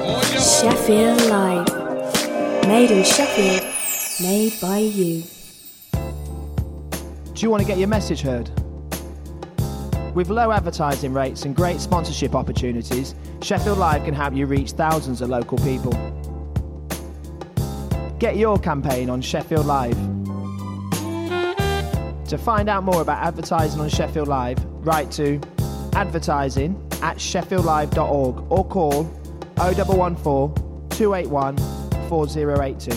Sheffield Live. Made in Sheffield, made by you. Do you want to get your message heard? With low advertising rates and great sponsorship opportunities, Sheffield Live can help you reach thousands of local people. Get your campaign on Sheffield Live. To find out more about advertising on Sheffield Live, write to advertising@sheffieldlive.org or call 0114 281 4082.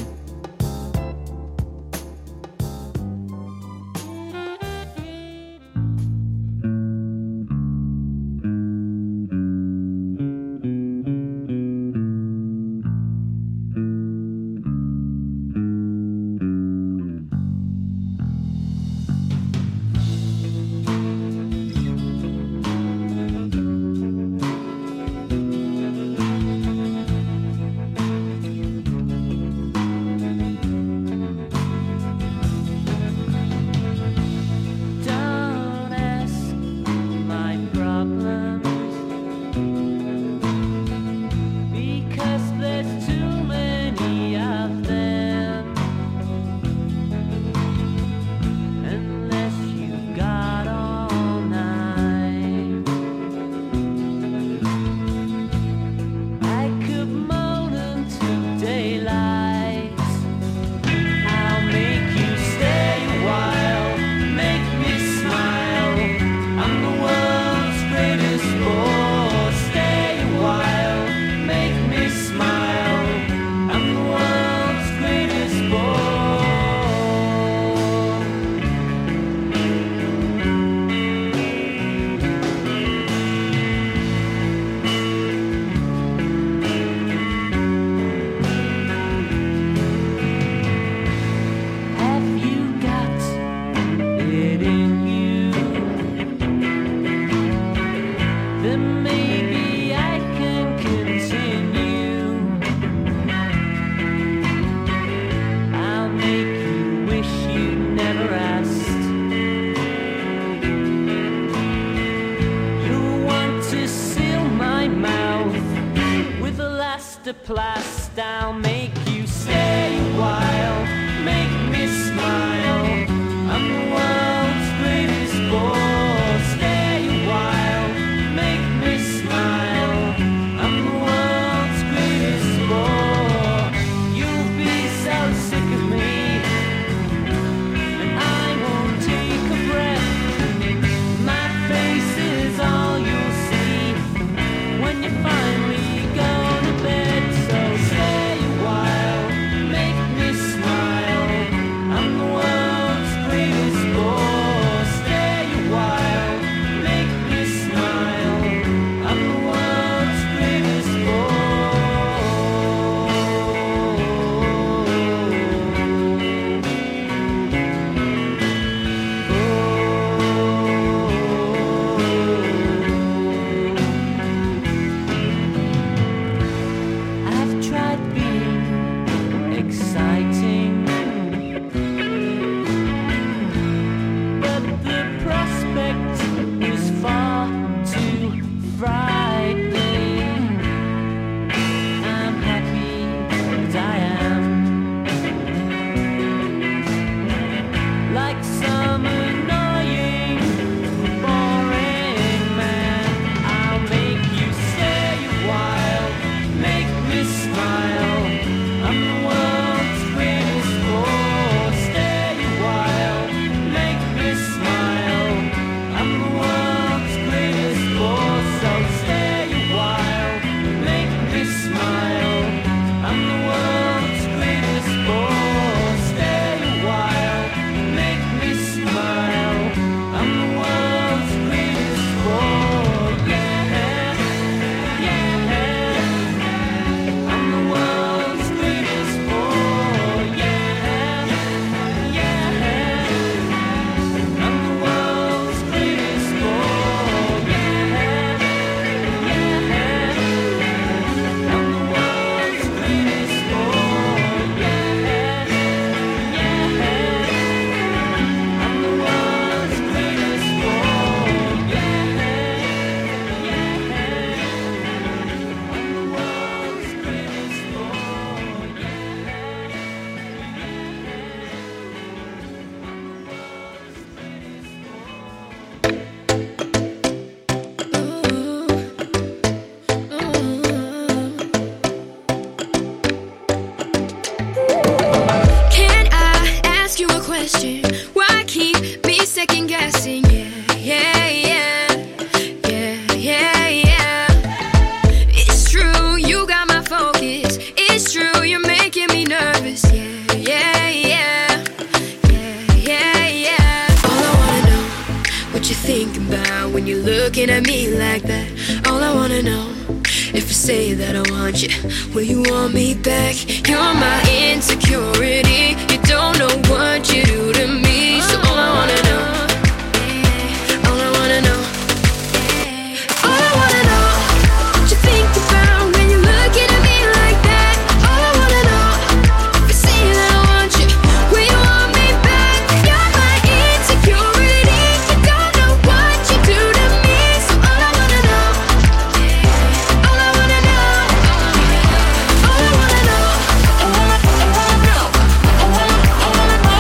looking at me like that. All I wanna know, if I say that I want you, will you want me back? You're my insecurity, you don't know what you do to me. So all I wanna know, all I wanna know, all I wanna know, what you think about when you're looking at me like that. All I wanna know, if I say that I want you, will you want me back? You're my insecurity, you don't know what you do to me. So all I wanna know, all I wanna know, all I wanna know, all I wanna know, all I wanna know,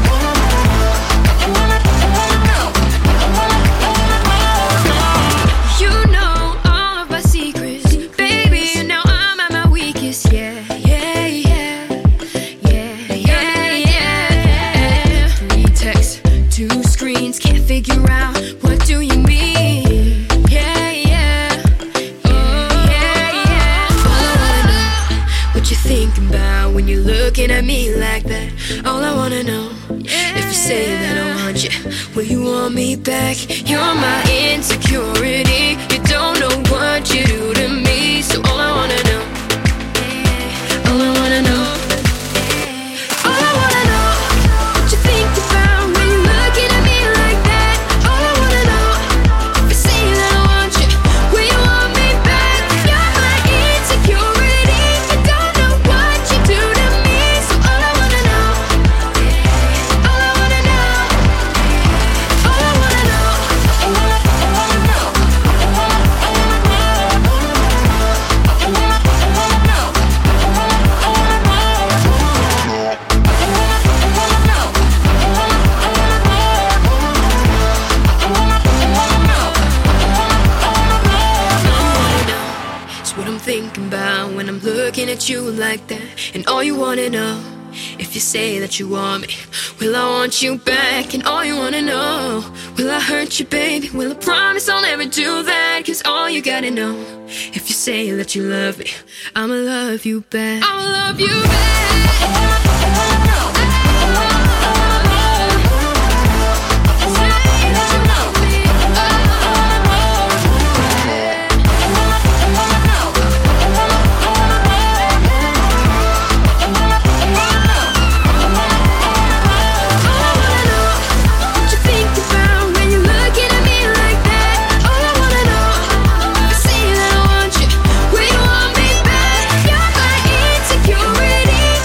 you know all of my secrets, baby, and now I'm at my weakest. Yeah, yeah, yeah, yeah, yeah, yeah. 3 texts, 2 screens, can't figure out what do you mean. Yeah, yeah, yeah, yeah. All I wanna know, what you thinking about when you're looking at me like that. All I wanna know, if you say that I want you, will you want me back? You're my insecurity, you don't know what you do to me. So all I wanna know, all I wanna know, all I wanna know, what you think about when you're looking at me like that. All I wanna know, if you say that I want you, will you want me back? You're my insecurity, you don't know what you do to me. So all I wanna know, all I wanna know, all I wanna know, all I wanna know, it's what I'm thinking about when I'm looking at you like that. And all you wanna know, if you say that you want me, will I want you back? And all you wanna know, will I hurt you, baby? Will I promise I'll never do that? Cause all you gotta know, if you say that you love me, I'ma love you back. I'ma love you back. Insecurity,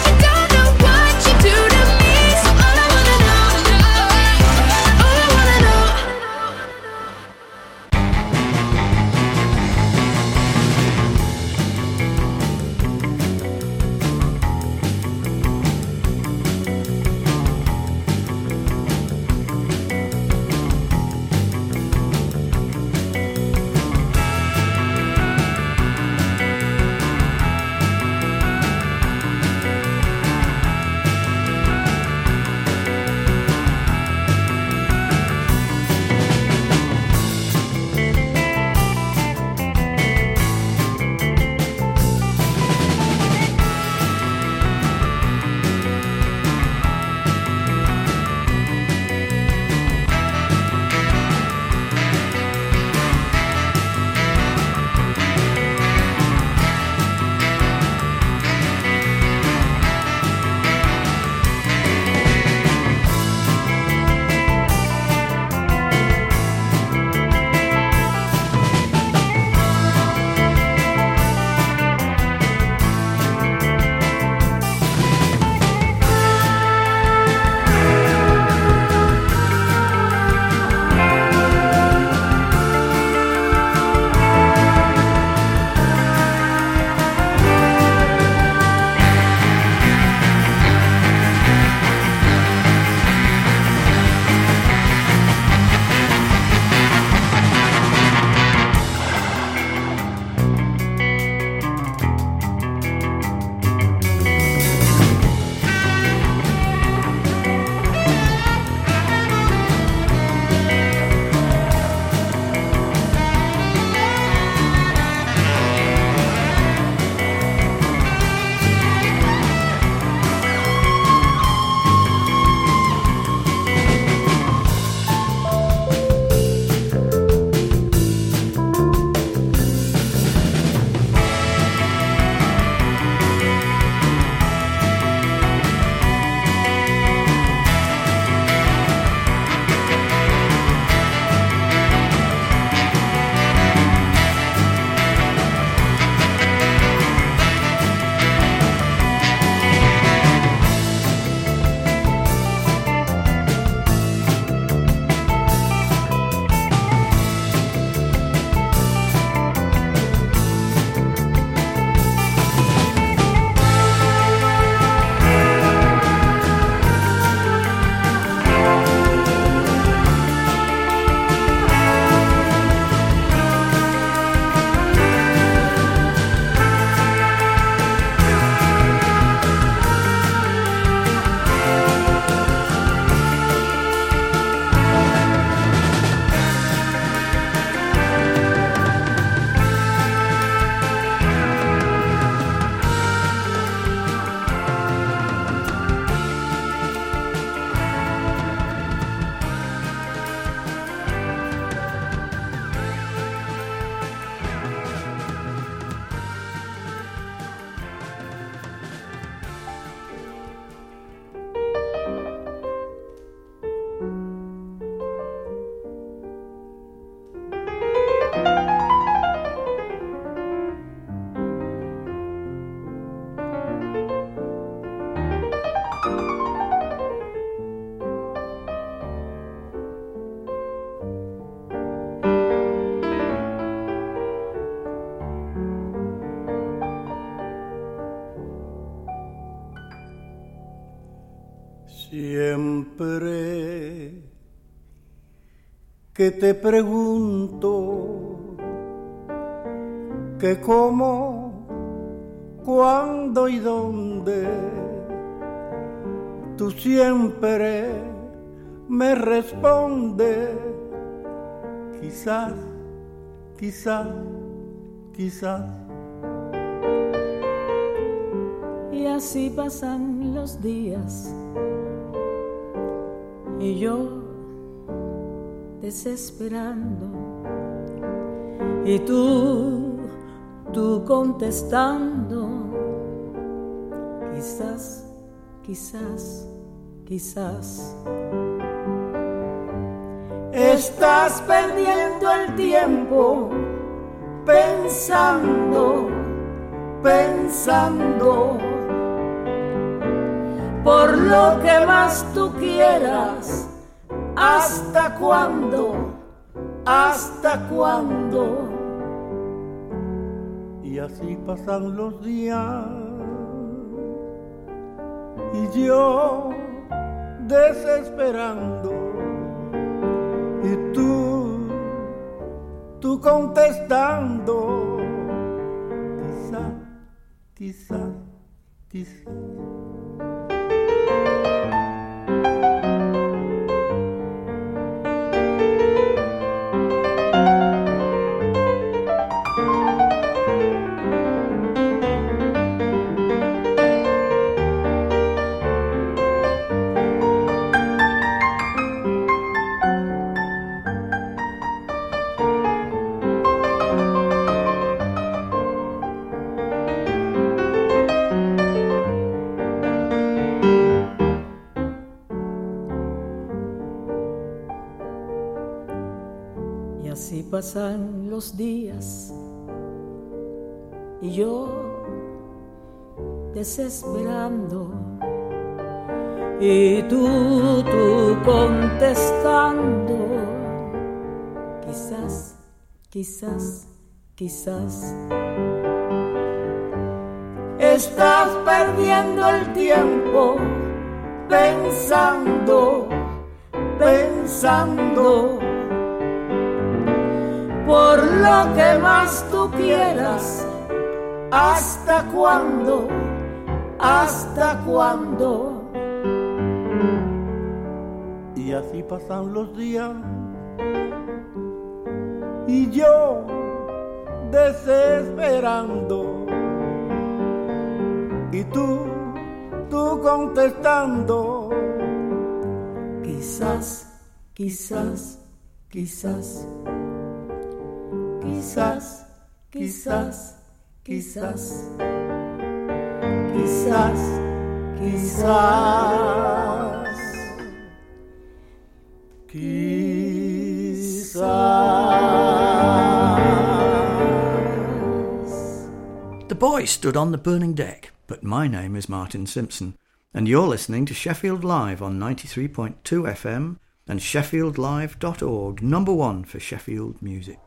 Siempre que te pregunto que cómo, cuándo y dónde, tú siempre me respondes, quizás, quizás, quizás. Y así pasan los días y yo desesperando y tú contestando, quizás, quizás, quizás. Estás perdiendo el tiempo pensando, pensando por lo que más tú quieras. ¿Hasta cuándo? ¿Hasta cuándo? Y así pasan los días y yo desesperando y tú contestando, quizás, quizás, quizás. Pasan los días y yo desesperando y tú contestando, quizás, quizás, quizás. Estás perdiendo el tiempo pensando, pensando por lo que más tú quieras. ¿Hasta cuándo? ¿Hasta cuándo? Y así pasan los días y yo desesperando y tú contestando, quizás, quizás, quizás. Quizás, quizás, quizás, quizás, quizás, quizás. The boys stood on the burning deck, but my name is Martin Simpson, and you're listening to Sheffield Live on 93.2 FM and sheffieldlive.org, number one for Sheffield music.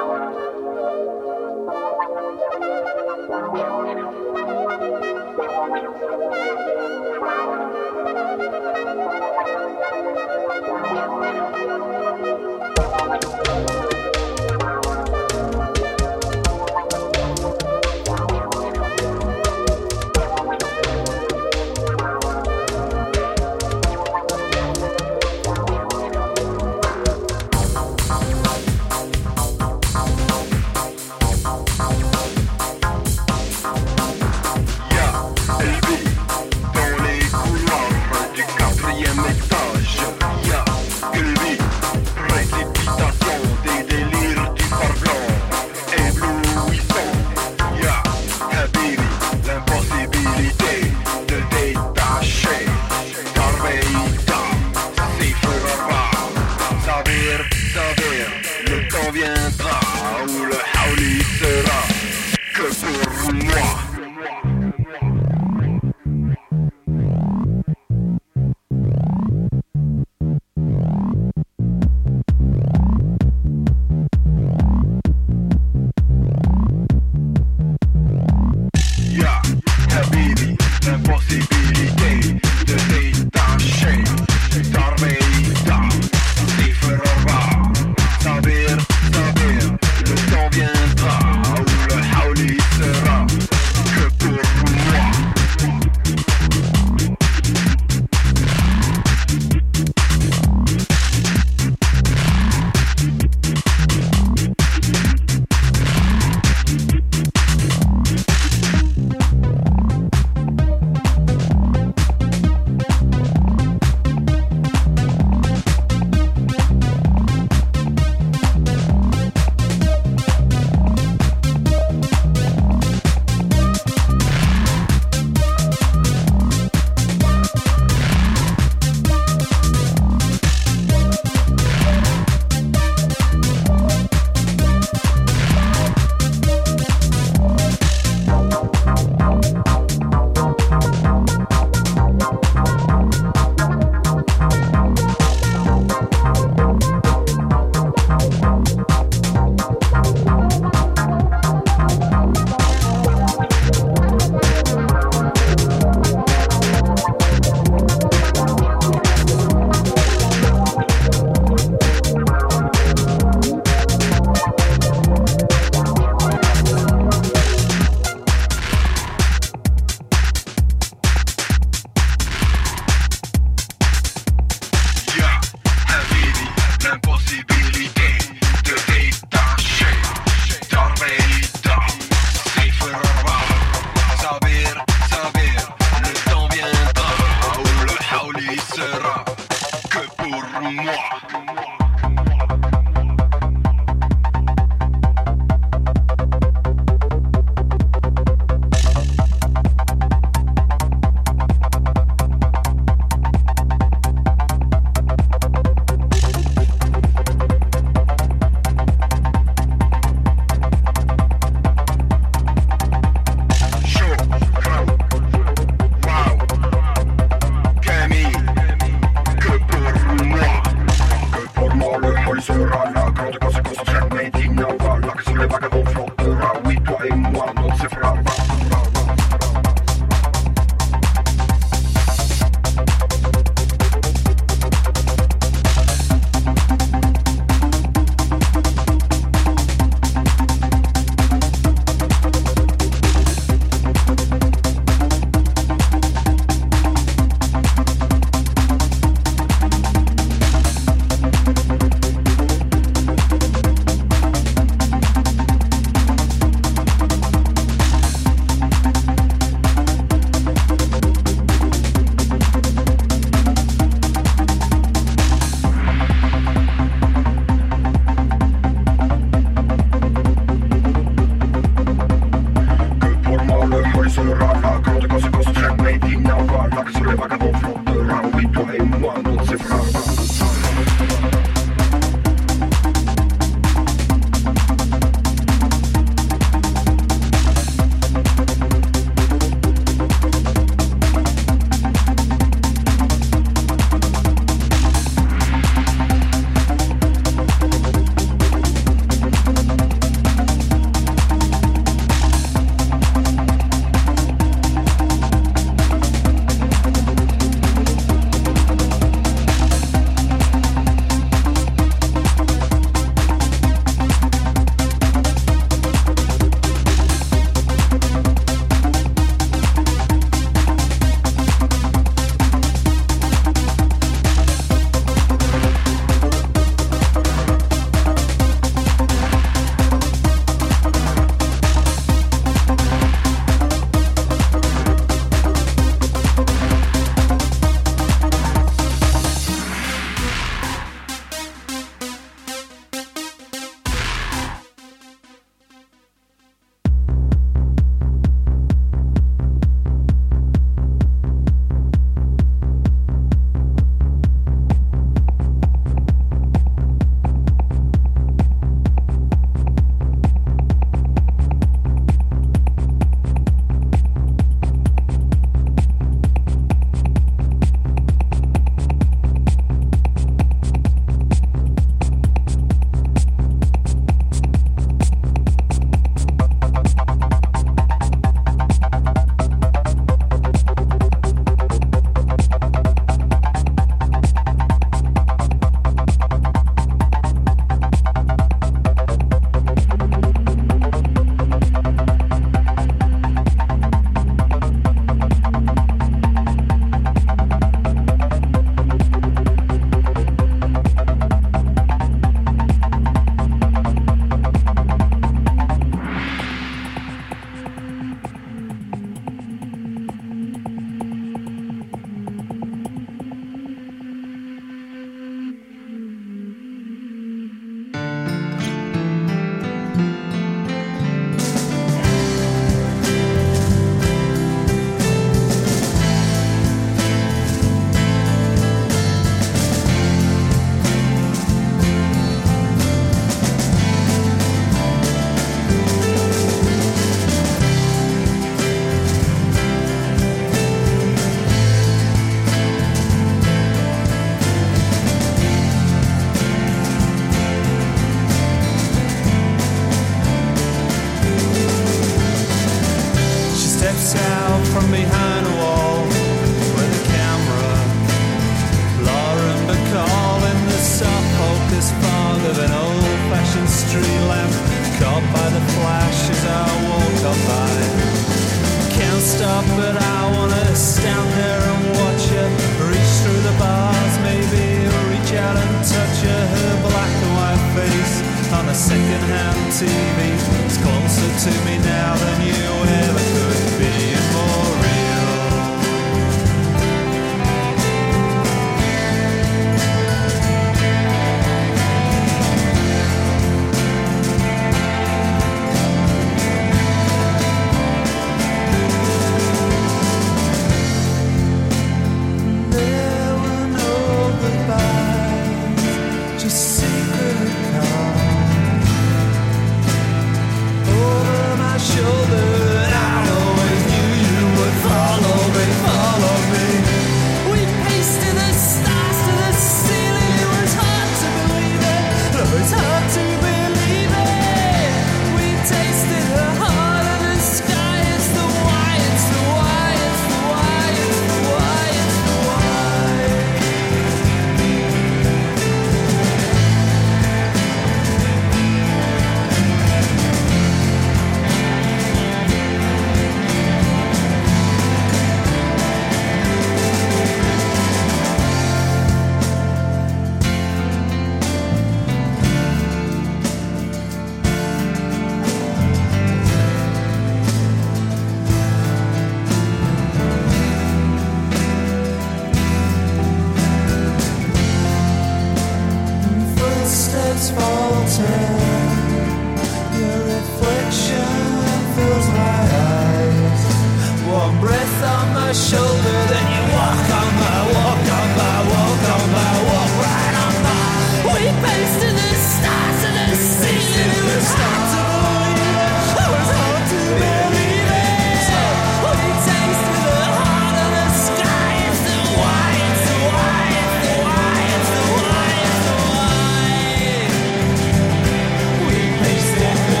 my shoulder, then you walk on by, walk on by, walk on by, walk right on by. We paced to the stars of the ceiling. It was hard to believe it. It was hard to believe it. We tasted the heart of the sky. It's the why, it's the why, it's the why, it's the why, it's the why. We paced the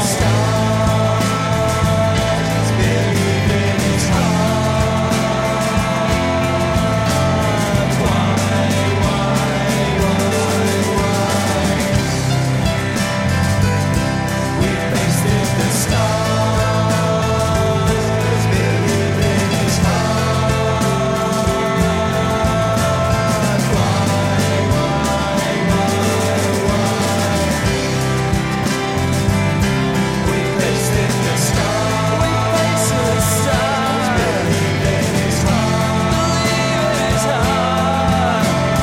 stars, believing it's hard. Why? We paced the stars, believing it's hard. We paced the stars, believing it's hard.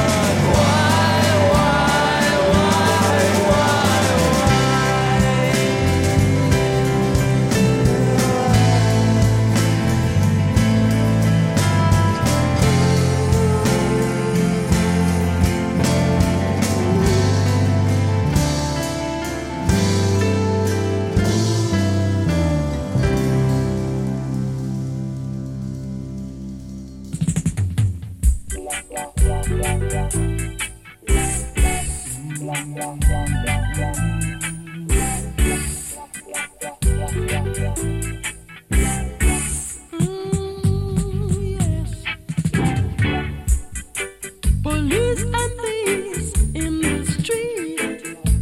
Police and thieves in the street,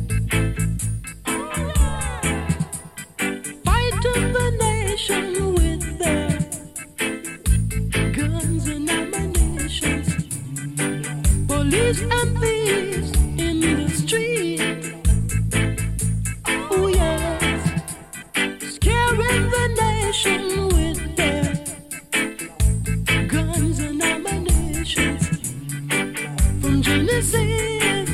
fighting the nation with their guns and ammunition. Police and thieves in the street, oh yes, scaring the nation with their guns and ammunition. From Genesis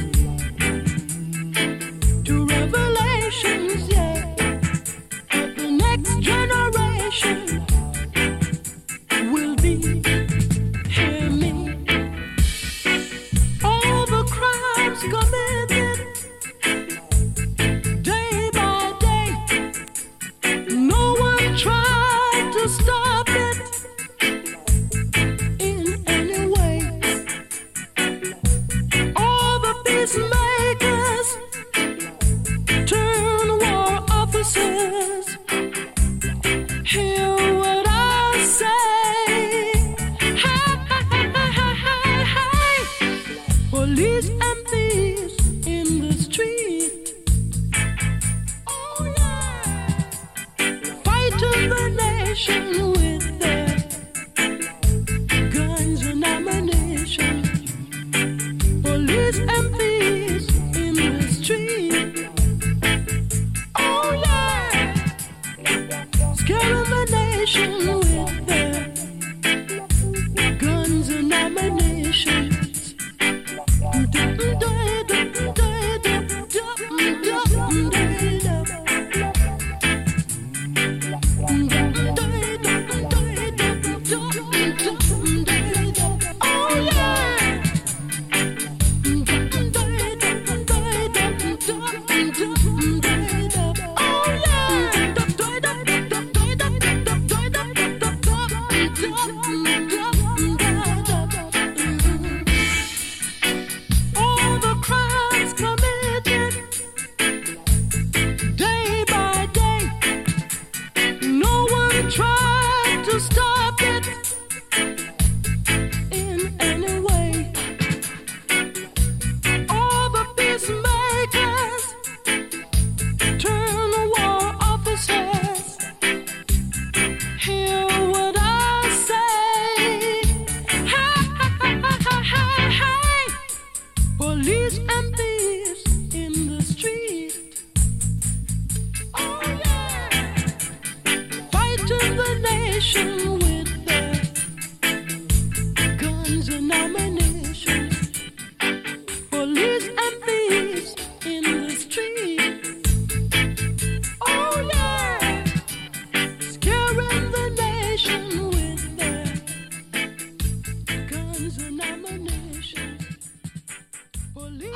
to Revelations, yeah, but the next generation will be, hear me, all the crimes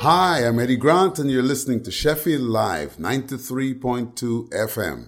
Hi, I'm Eddie Grant, and you're listening to Sheffield Live, 93.2 FM.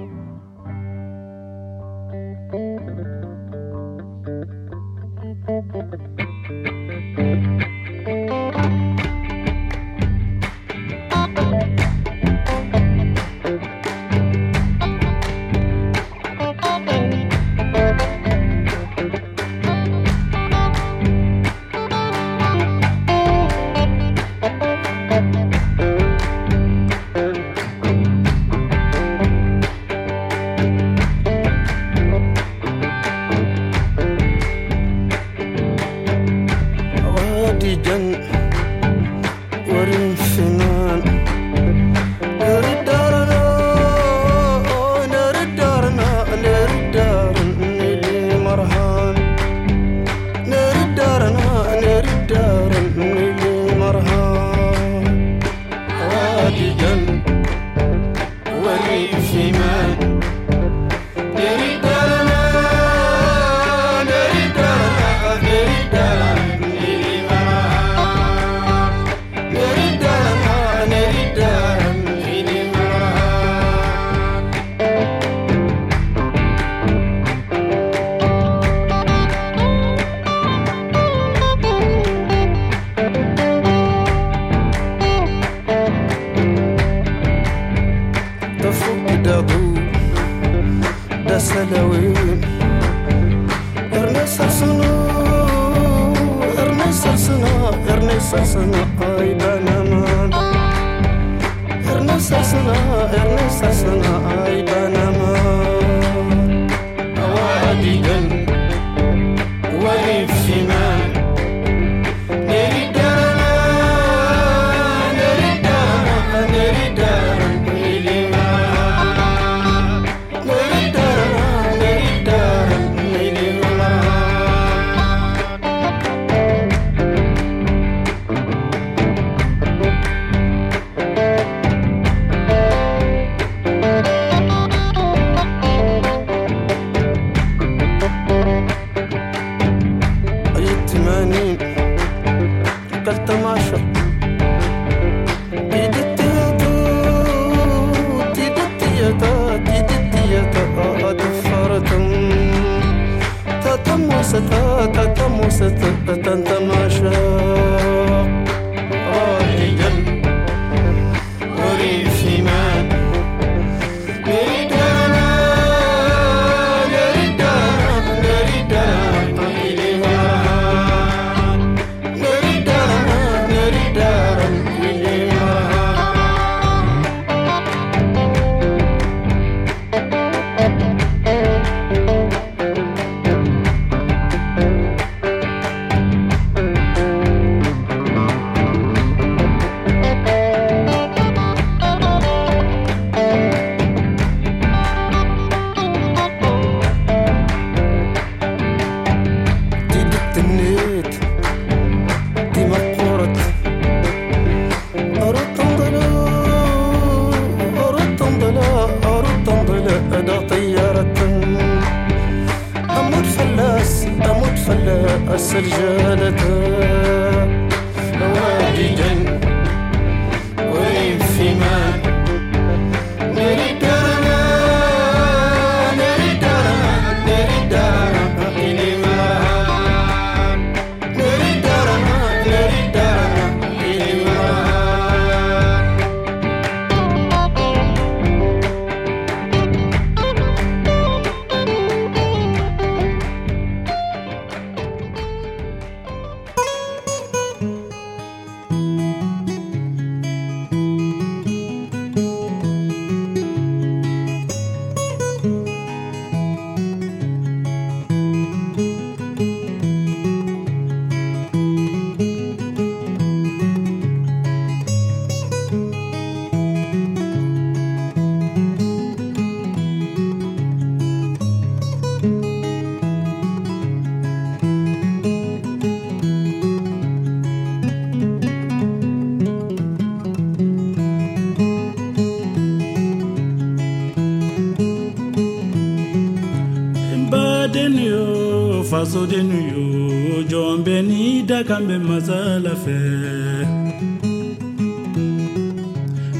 faso de nuyo jombe ni da kambe mazala fe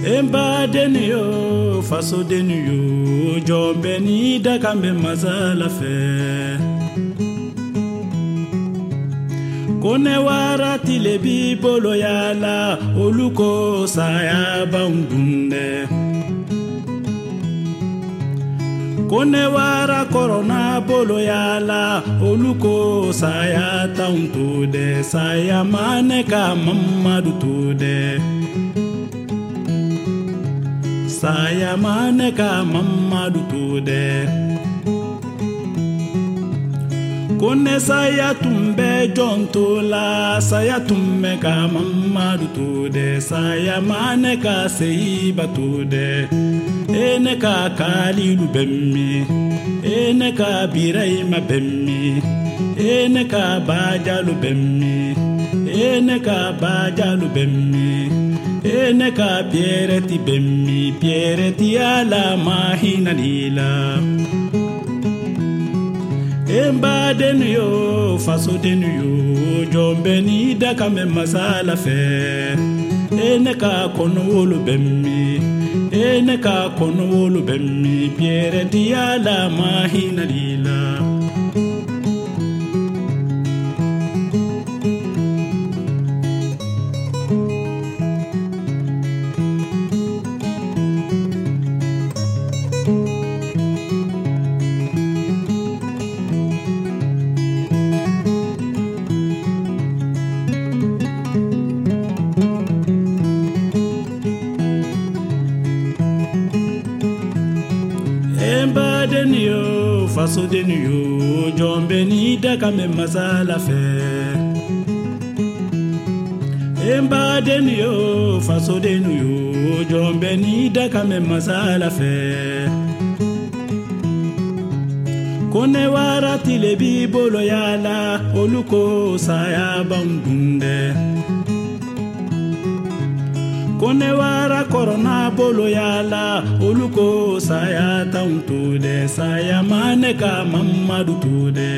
Emba denio faso denio jombe ni dakambe mazala fe Kone warati lebi bolo yala oluko saya baundunde Kone wara corona bolo yala oluko saya tauntude saya maneka mamadu tude Saya maneka mamadu tude Kone saya tumbe jontola saya tumme ka mamadu tude saya maneka seiba tude ene ka kalilu bemmi ene ka biraima bemmi ene ka bajalu bemmi ene ka bajalu bemmi ene ka piereti bemmi piereti ala mahina lila Emba denyo faso denyo jombe ni dakame masala fe ene ka kono wolu bemmi ene ka kono wolu bemmi piereti ala mahina lila faso denyo jombe ni dakame masala fe Emba denyo faso denyo jombe ni dakame masala fe Kone warati lebi bolo yala oluko saya baundunde Kone wara corona bolo yala oluko saya tauntude saya maneka mamadu tude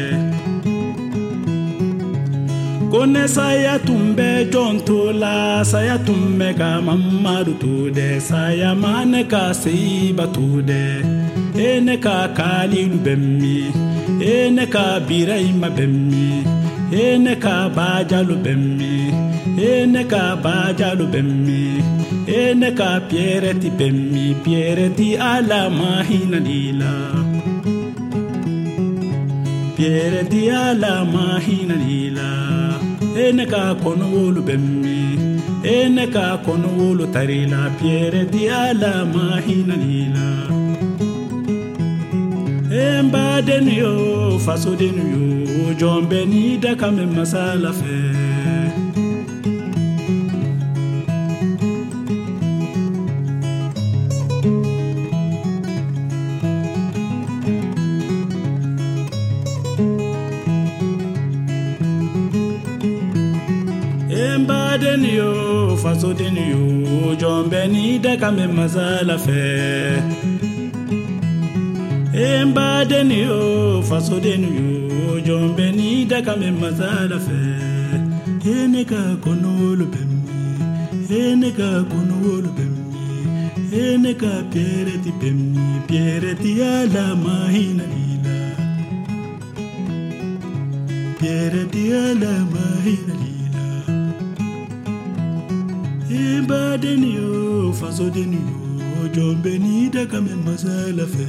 Kone saya tumbe jontola saya tumme ka mamadu tude saya maneka seiba tude ene ka kalilu bemmi ene ka biraima bemmi ene ka bajalu bemmi ene ka bajalu bemmi ene ka piereti bemmi piereti ala mahina lila piereti ala mahina lila ene ka kono wolu bemmi ene ka kono wolu tarila piereti ala mahina lila Emba denyo faso denyo jombe ni dakame masala fe Emba denyo faso denyo jombe ni dakame masala fe Emba denyo faso denyo jombe ni dakame masala fe ene ka kono wolu bemmi ene ka kono wolu bemmi ene ka piereti ala mahina lila piereti ala mahina lila Emba denyo faso denyo jombe ni dakame masala fe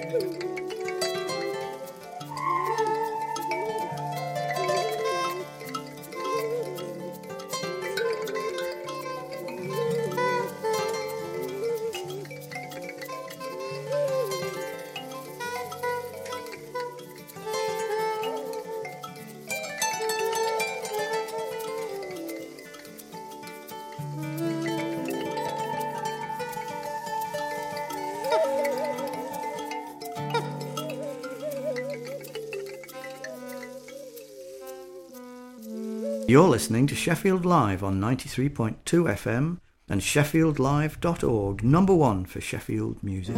You're listening to Sheffield Live on 93.2 FM and sheffieldlive.org, number one for Sheffield music.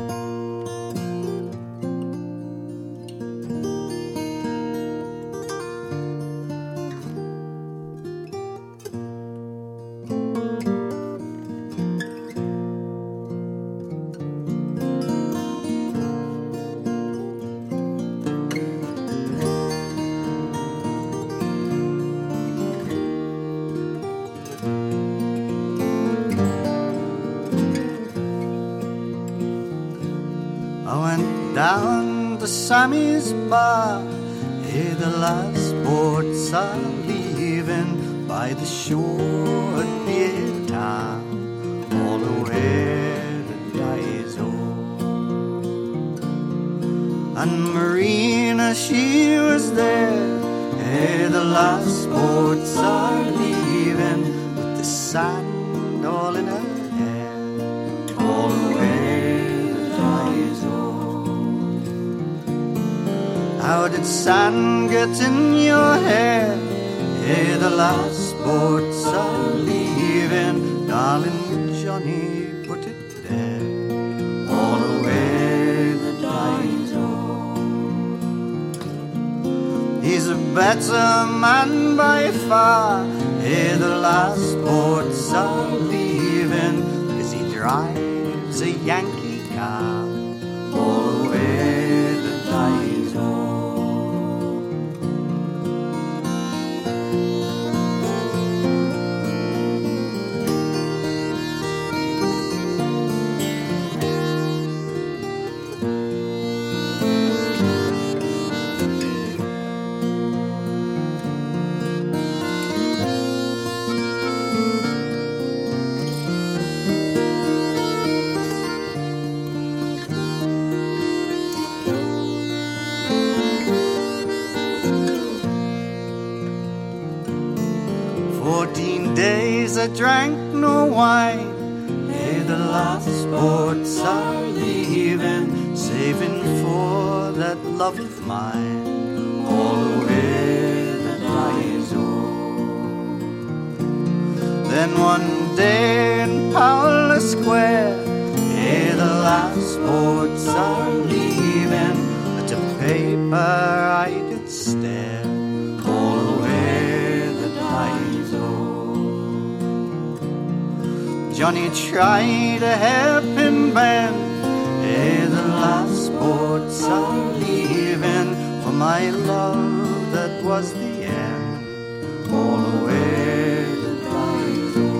Down to Sammy's bar, hey, the last boats are leaving by the shore at Beard Town, all the way to Daiso. And Marina, she was there, hey, the last boats are leaving with the sand all in her hair, all the way to Daiso. How did sand get in your hair? Hey, the last boats are leaving, darling Johnny, put it there, all the way to Daiso. He's a better man by far, hey, the last boats are leaving, 'cause he drives a Yankee car, all the way to Daiso. I drank no wine, hey, the last boats are leaving, saving for that love of mine, all the way to Daiso. Then one day in Paula Square, hey, the last boats are leaving, at a paper I could stare, all the way to Daiso. Johnny tried to help him bend, hey, the last boats are leaving, for my love that was the end, all the way to Daiso.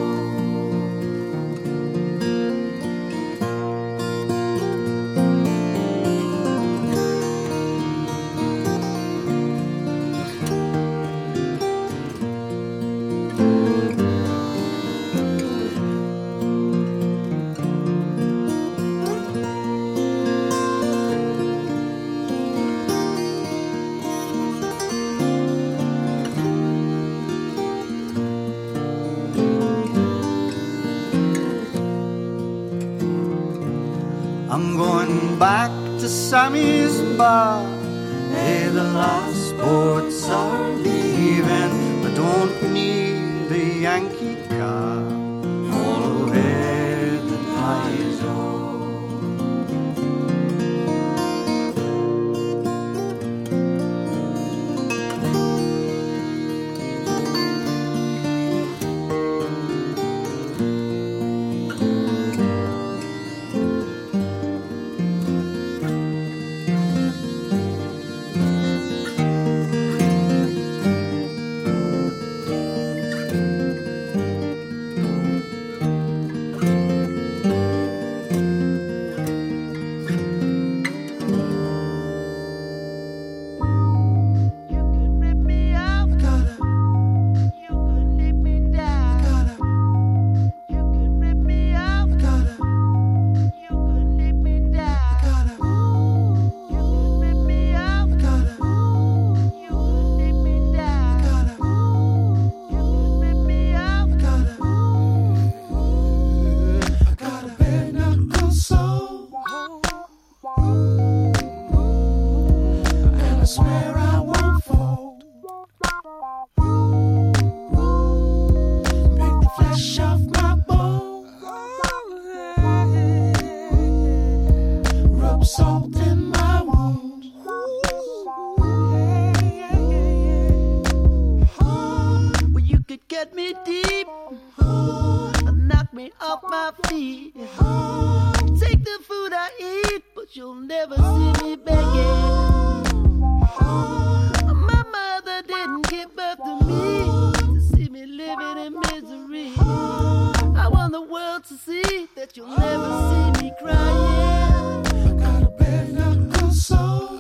I'm going back to Sammy's bar, hey, the last boats are leaving, I don't need a Yankee car, all the way to Daiso. salt in my wound. Well, you could get me deep, knock me off my feet, take the food I eat, but you'll never see me begging. My mother didn't give birth to me to see me living in misery. I want the world to see that you'll never see me crying. I got a bare knuckle soul,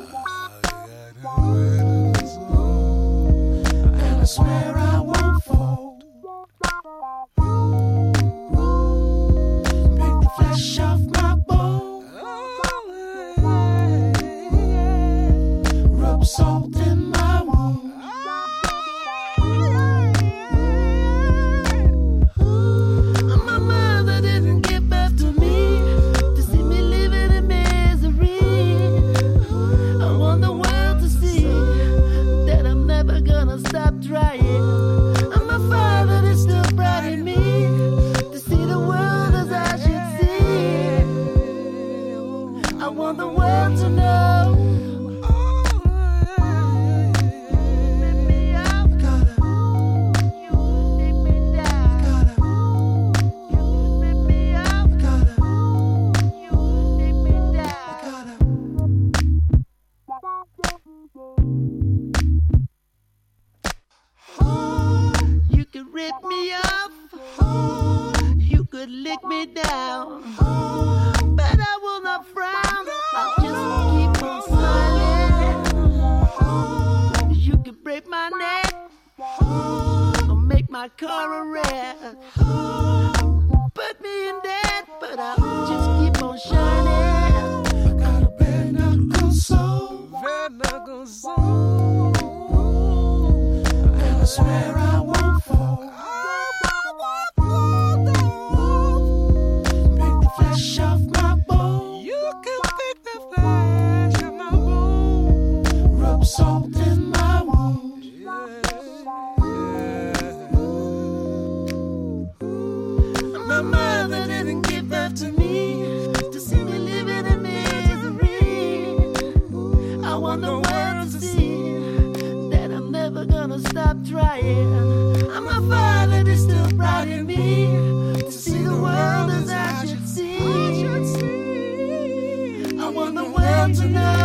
and I swear I won't fold. Pick the flesh off my bone, rub salt in my wound. My mother didn't give birth to me to see me living in misery. I want the world to see that I'm never gonna stop trying. My father is still proud of me to see the world as I should see. I want the world to know. Let me out. You take me down. You let me out. You take me down. You could rip me off, you could lick me down, but I will not frown, I'll just keep on smiling. You could break my neck, or make my car a wreck, put me in debt, but I'll just keep on shining. I got a bare knuckle soul, and I swear I won't fall. Pick the flesh off my bone. You can pick the flesh off my bone. Rub salt in my wound. My mother didn't give birth to me to see me living in misery. I want the world to see that I'm never gonna stop trying. And my father is still proud of me to see the world as I should see. I want the world to know.